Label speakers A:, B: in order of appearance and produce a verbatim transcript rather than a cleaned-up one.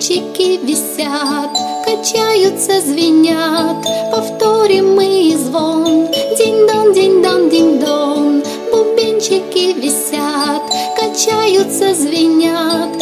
A: бубенчики висят, качаются, звенят, повторим мы звон. Динь-дон, динь-дон, динь-дон. Бубенчики висят, качаются, звенят,